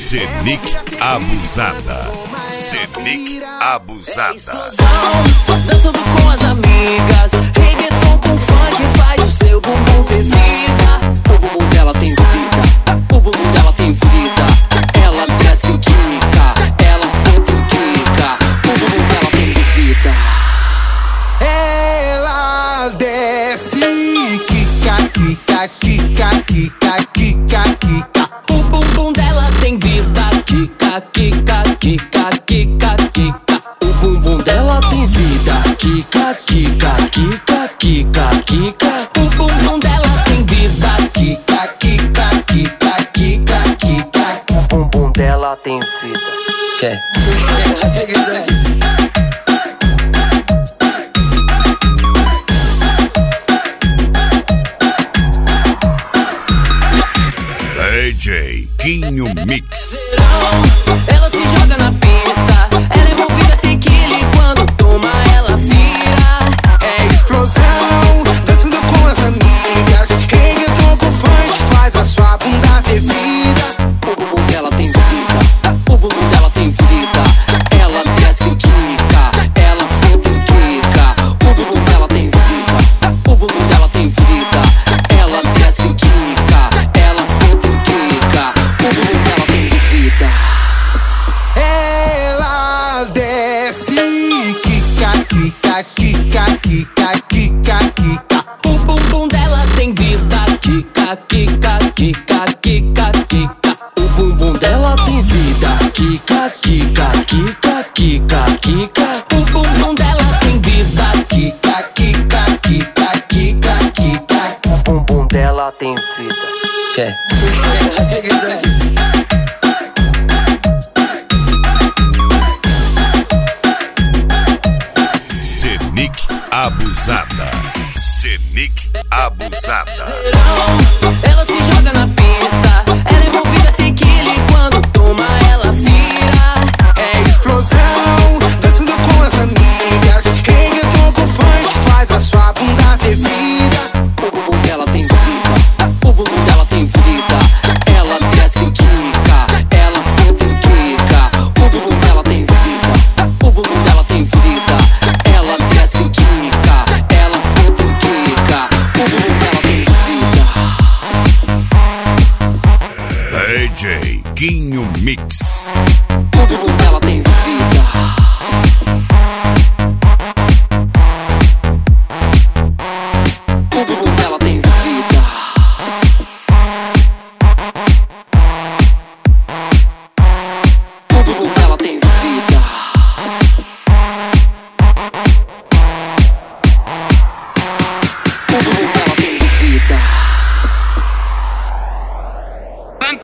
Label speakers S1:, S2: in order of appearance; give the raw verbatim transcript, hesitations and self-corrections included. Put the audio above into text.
S1: Senic abusada. Senic abusada.
S2: Dançando com as amigas, reggaeton com funk faz o seu bumbum ter vida. O bumbum dela tem vida, o bumbum dela tem vida. Ela desce e quica, ela senta e quica. O bumbum dela tem vida.
S3: Ela desce, quica, quica, quica, quica, quica, quica.
S2: O bumbum dela tem vida, quica, quica, quica, quica, quica. O bumbum dela tem vida, quica, quica, quica, quica, quica. O bumbum dela tem vida,
S3: Quica, quica, quica, quica, quica.
S2: o bumbum dela tem vida. Quer?
S1: D J Quinho Mix.
S2: Ela se joga na pista, ela é movida tequila e quando toma ela vira.
S3: É explosão, dançando com as amigas. Reggaeton com funk faz a sua bunda ter vida.
S2: O bumbum dela tem vida, o bumbum dela tem vida. Ela desce e quica, ela senta e quica. O bumbum dela tem vida, o bumbum dela tem vida. Ela desce e quica, ela senta e quica. O bumbum dela tem vida.
S3: Ela desce, quica, quica, quica, quica, quica, quica.
S2: O bumbum dela tem vida, quica, quica, quica, quica, quica. O bumbum dela tem vida, quica, quica, quica, quica, quica. O bumbum dela tem vida,
S3: Quica, quica, quica, quica, quica.
S2: o bumbum dela tem vida. Quer?
S1: Senic abusada. Senic abusada.
S2: Ela se joga na pista, ela é movida tequila e quando toma ela vira.
S3: É explosão, dançando com as amigas. Reggaeton com funk faz a sua bunda ter vida.
S2: O bumbum dela tem vida, o bumbum dela tem vida. Ela desce e quica, ela senta e quica. O bumbum dela tem vida, o bumbum dela tem vida. Ela desce e quica, ela senta e quica. O bumbum dela tem vida.
S1: D J Quinho Mix.
S2: O bumbum dela tem vida.